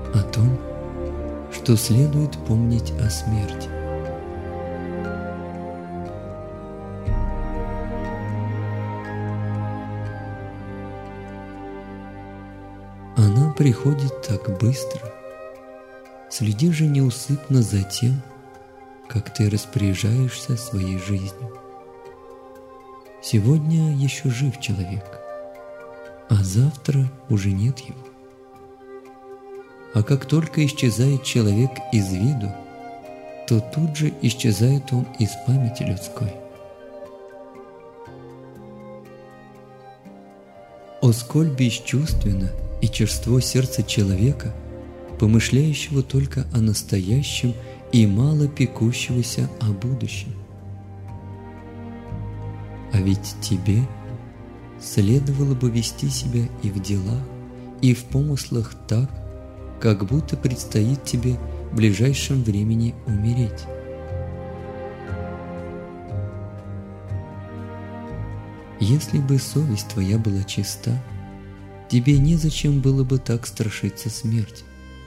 о том, что следует помнить о смерти. Она приходит так быстро. Следи же неусыпно за тем, как ты распоряжаешься своей жизнью. Сегодня еще жив человек, а завтра уже нет его. А как только исчезает человек из виду, то тут же исчезает он из памяти людской. О, сколь бесчувственно и черство сердце человека, помышляющего только о настоящем и мало пекущегося о будущем. А ведь тебе следовало бы вести себя и в делах, и в помыслах так, как будто предстоит тебе в ближайшем времени умереть. Если бы совесть твоя была чиста, тебе незачем было бы так страшиться смерти.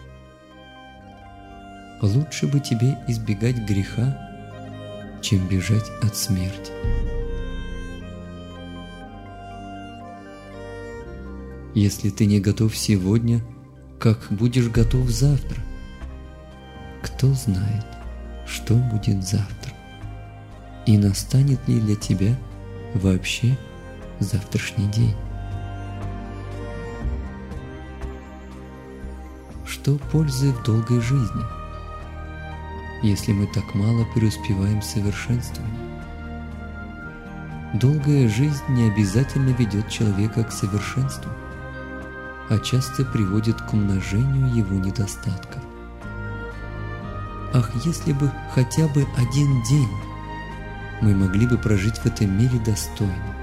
Лучше бы тебе избегать греха, чем бежать от смерти. Если ты не готов сегодня, как будешь готов завтра? Кто знает, что будет завтра? И настанет ли для тебя вообще завтрашний день? Что пользы в долгой жизни, если мы так мало преуспеваем в совершенствовании? Долгая жизнь не обязательно ведет человека к совершенству, а часто приводит к умножению его недостатков. Ах, если бы хотя бы один день мы могли бы прожить в этом мире достойно.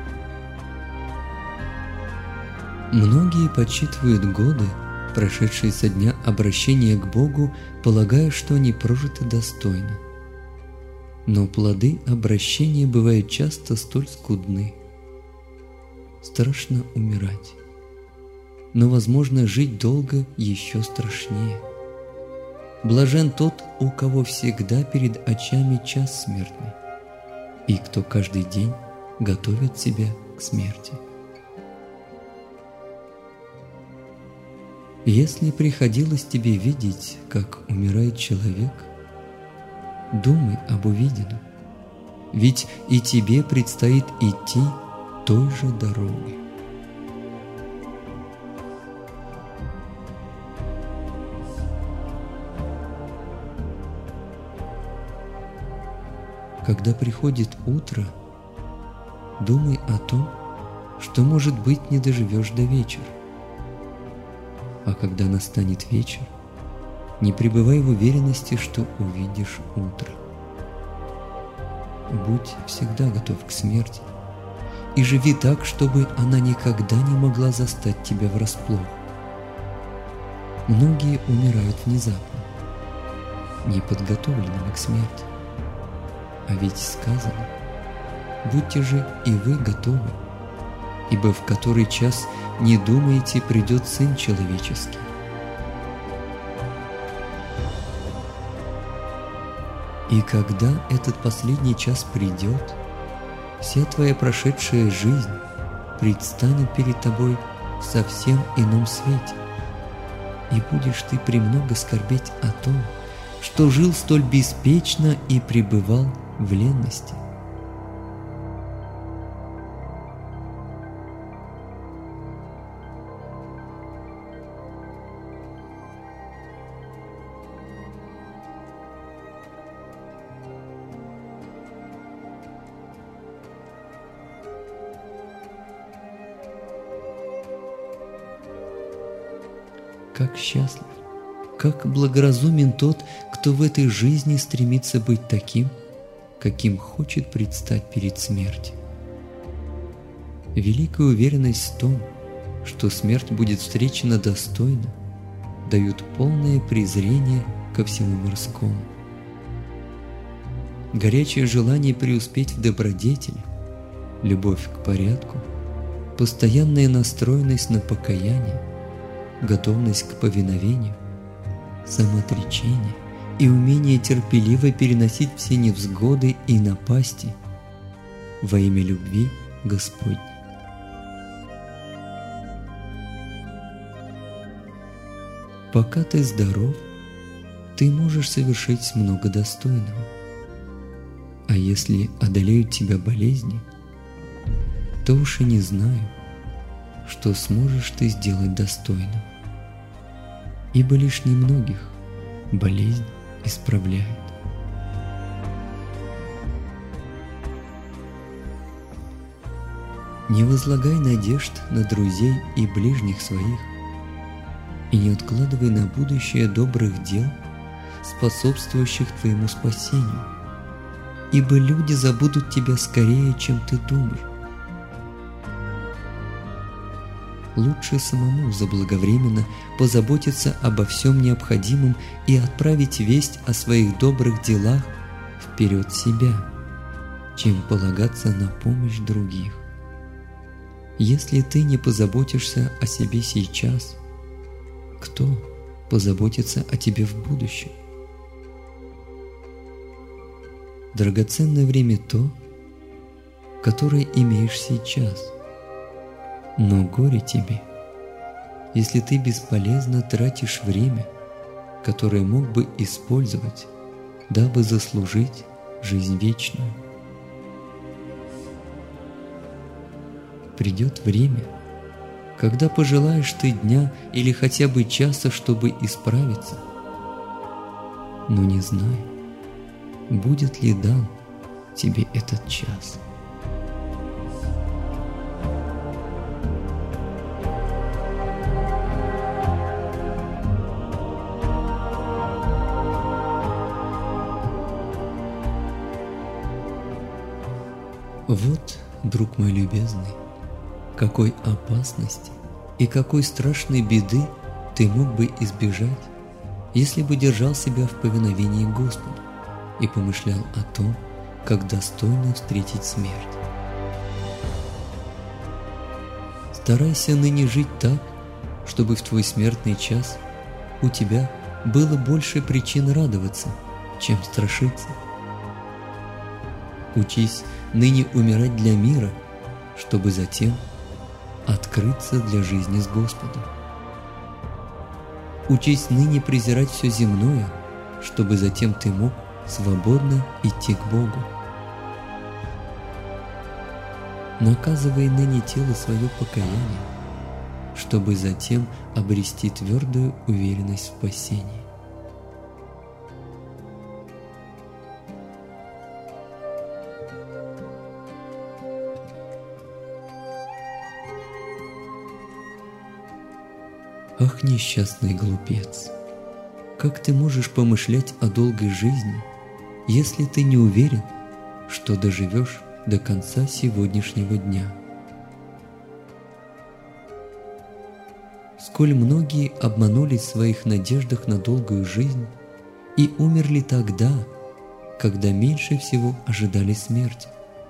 Многие подсчитывают годы, прошедшие со дня обращения к Богу, полагая, что они прожиты достойно. Но плоды обращения бывают часто столь скудны. Страшно умирать. Но, возможно, жить долго еще страшнее. Блажен тот, у кого всегда перед очами час смертный, и кто каждый день готовит себя к смерти. Если приходилось тебе видеть, как умирает человек, думай об увиденном, ведь и тебе предстоит идти той же дорогой. Когда приходит утро, думай о том, что, может быть, не доживешь до вечера. А когда настанет вечер, не пребывай в уверенности, что увидишь утро. Будь всегда готов к смерти и живи так, чтобы она никогда не могла застать тебя врасплох. Многие умирают внезапно, неподготовленными к смерти. А ведь сказано: будьте же и вы готовы, ибо в который час не думаете, придет Сын Человеческий. И когда этот последний час придет, вся твоя прошедшая жизнь предстанет перед тобой в совсем ином свете, и будешь ты премного скорбеть о том, что жил столь беспечно и пребывал в ленности. Как счастлив, как благоразумен тот, кто в этой жизни стремится быть таким, каким хочет предстать перед смертью. Великая уверенность в том, что смерть будет встречена достойно, дают полное презрение ко всему мирскому. Горячее желание преуспеть в добродетели, любовь к порядку, постоянная настроенность на покаяние, готовность к повиновению самоотречение и умение терпеливо переносить все невзгоды и напасти во имя любви Господней. Пока ты здоров, ты можешь совершить много достойного. А если одолеют тебя болезни, то уж и не знаю, что сможешь ты сделать достойным. Ибо лишь немногих болезнь исправляет. Не возлагай надежд на друзей и ближних своих, и не откладывай на будущее добрых дел, способствующих твоему спасению, ибо люди забудут тебя скорее, чем ты думаешь. Лучше самому заблаговременно позаботиться обо всем необходимом и отправить весть о своих добрых делах вперед себя, чем полагаться на помощь других. Если ты не позаботишься о себе сейчас, кто позаботится о тебе в будущем? Драгоценное время то, которое имеешь сейчас. Но горе тебе, если ты бесполезно тратишь время, которое мог бы использовать, дабы заслужить жизнь вечную. Придет время, когда пожелаешь ты дня или хотя бы часа, чтобы исправиться. Но не знаю, будет ли дан тебе этот час. Вот, друг мой любезный, какой опасности и какой страшной беды ты мог бы избежать, если бы держал себя в повиновении Господу и помышлял о том, как достойно встретить смерть. Старайся ныне жить так, чтобы в твой смертный час у тебя было больше причин радоваться, чем страшиться. Учись ныне умирать для мира, чтобы затем открыться для жизни с Господом. Учись ныне презирать все земное, чтобы затем ты мог свободно идти к Богу. Наказывай ныне тело свое покаяние, чтобы затем обрести твердую уверенность в спасении. Ах, несчастный глупец! Как ты можешь помышлять о долгой жизни, если ты не уверен, что доживешь до конца сегодняшнего дня? Сколь многие обманулись в своих надеждах на долгую жизнь и умерли тогда, когда меньше всего ожидали смерти.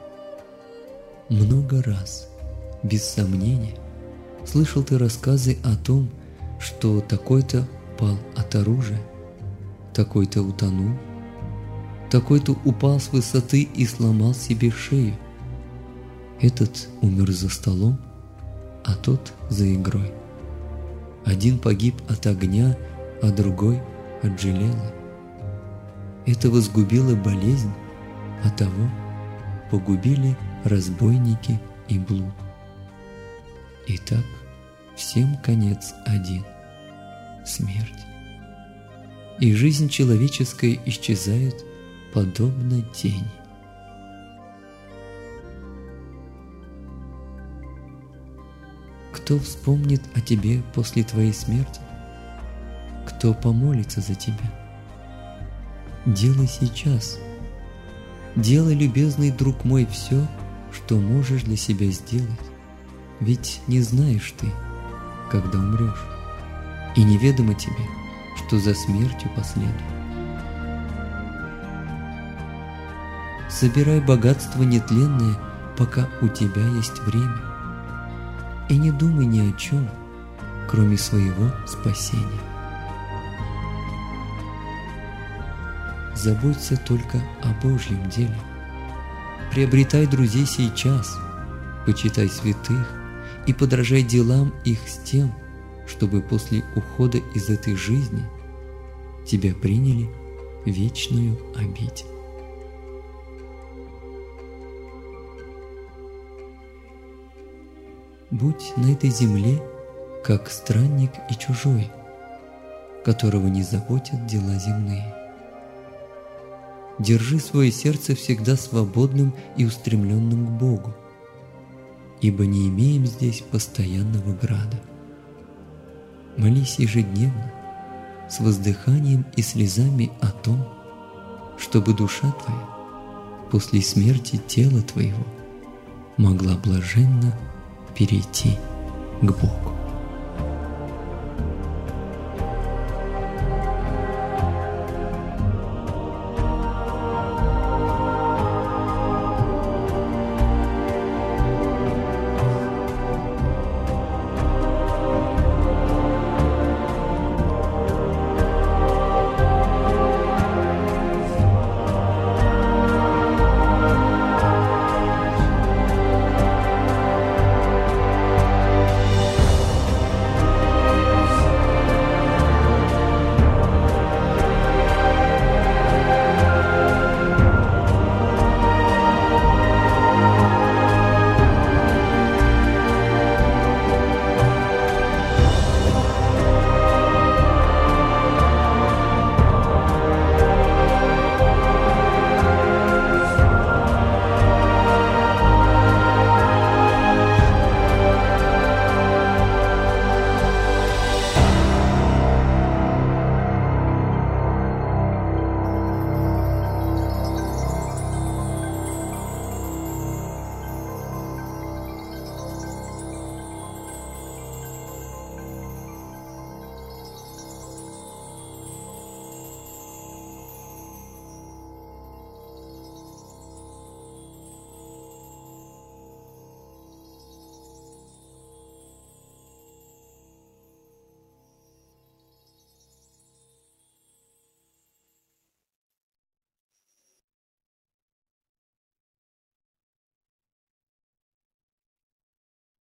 Много раз, без сомнения, слышал ты рассказы о том, что такой-то пал от оружия, такой-то утонул, такой-то упал с высоты и сломал себе шею. Этот умер за столом, а тот за игрой. Один погиб от огня, а другой от железа. Этого сгубила болезнь, а того погубили разбойники и блуд. Итак, всем конец один – смерть. И жизнь человеческая исчезает, подобно тени. Кто вспомнит о тебе после твоей смерти? Кто помолится за тебя? Делай сейчас. Делай, любезный друг мой, все, что можешь для себя сделать. Ведь не знаешь ты, когда умрешь, и неведомо тебе, что за смертью последует. Собирай богатство нетленное, пока у тебя есть время, и не думай ни о чем, кроме своего спасения. заботься только о Божьем деле. Приобретай друзей сейчас, почитай святых и подражай делам их с тем, чтобы после ухода из этой жизни тебя приняли в вечную обитель. Будь на этой земле, как странник и чужой, которого не заботят дела земные. Держи свое сердце всегда свободным и устремленным к Богу, ибо не имеем здесь постоянного града. Молись ежедневно, с воздыханием и слезами о том, чтобы душа твоя после смерти тела твоего могла блаженно перейти к Богу.